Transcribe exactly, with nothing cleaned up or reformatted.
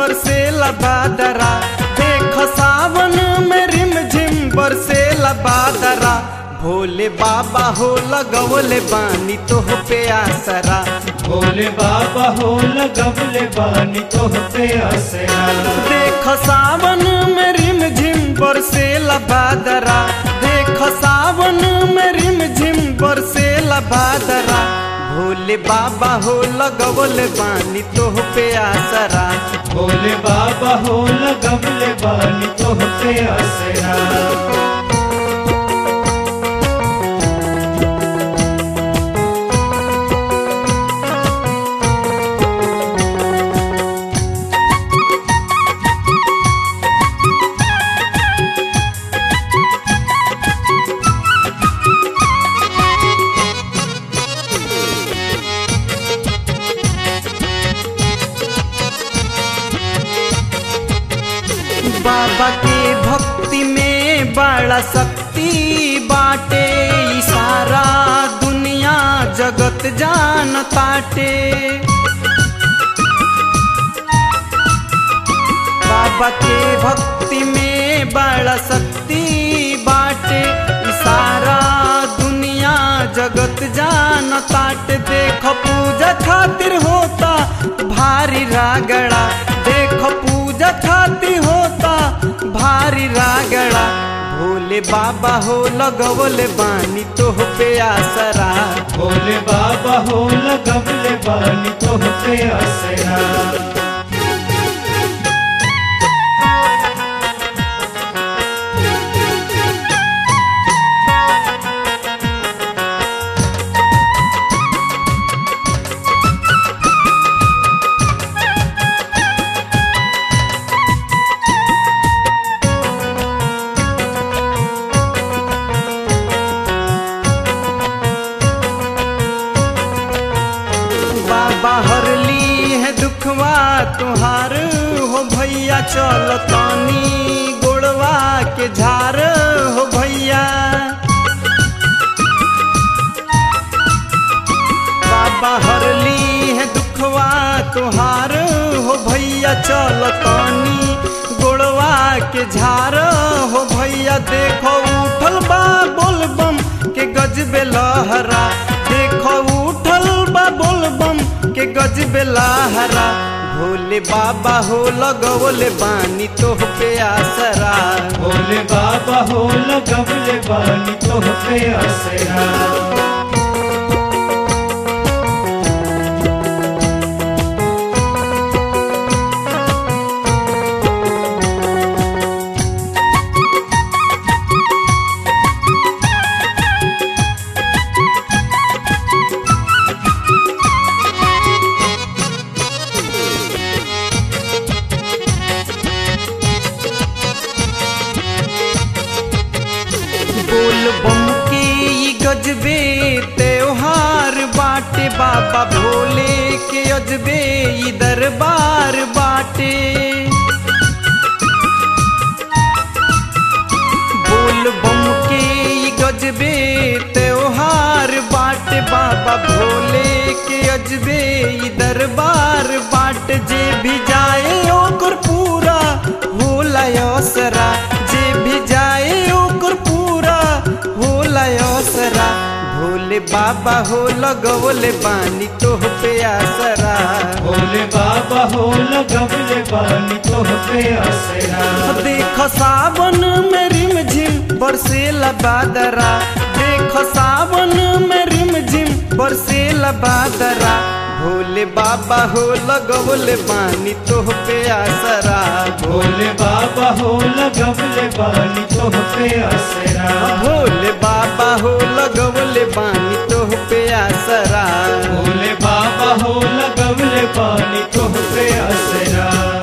बरसेला बादरा, देख सावन में रिम झिम बरसेला बादरा। भोले बाबा हो लगवले बानी तोह पे आसरा, भोले बाबा हो लगवले बानी तोह पे आसरा। देख सावन में रिम झिम बरसेला बादरा, देख सावन में रिम झिम बरसेला बादरा। भोले बाबा हो लगवले बानी तोह पे आसरा, भोले बाबा हो लगवले बानी तोह पे आसरा। बाबा के भक्ति में बड़ा शक्ति बाटे, सारा दुनिया जगत जानताटे। बाबा के भक्ति में बड़ा शक्ति बाटे, सारा दुनिया जगत जानताटे। देख पूजा खातिर होता भारी रागड़ा, देख पूजा खातिर होता भारी रागड़ा। भोले बाबा हो लगवले बानी तोह पे आसरा, भोले बाबा हो लगवले बानी तोह पे आसरा। बाहर ली है दुखवा तुहार हो भैया, चल तानी गोड़वा के झार हो भैया। बाबा हर ली है दुखवा तुहार हो भैया, चल तानी गोड़वा के झार हो भैया। देखो उठल बा बोलबम के गजबे लहरा, देखो उठल बा बोलबम के गजबे लहरा। भोले बाबा हो लगवले बानी तोह पे आसरा, भोले बाबा हो लगवले बानी तोह पे आसरा। बोलबम के ई गजबे त्योहार बाटे, बाबा भोले के अजबे ई दरबार बाटे। बोलबम के ई गजबे त्योहार बाटे, बाबा भोले के अजबे ई दरबार बाटे। जे भी जाए ओकर पूरा होला असरा, जे भी जाए ओकर पूरा होला असरा। भोले बाबा हो लगवले बानी तोह पे आसरा, भोले बाबा हो लगवले बानी तोह पे आसरा। देख सावन में रिम झिम बरसेला बादरा, देख सावन में रिम झिम बरसेला बादरा। भोले बाबा हो लगवले बानी तोह पे आसरा, भोले बाबा हो लगवले बानी तोह पे आसरा। भोले बाबा हो लगवले बानी तोह पे आसरा, भोले बाबा हो लगवले बानी तोह पे आसरा।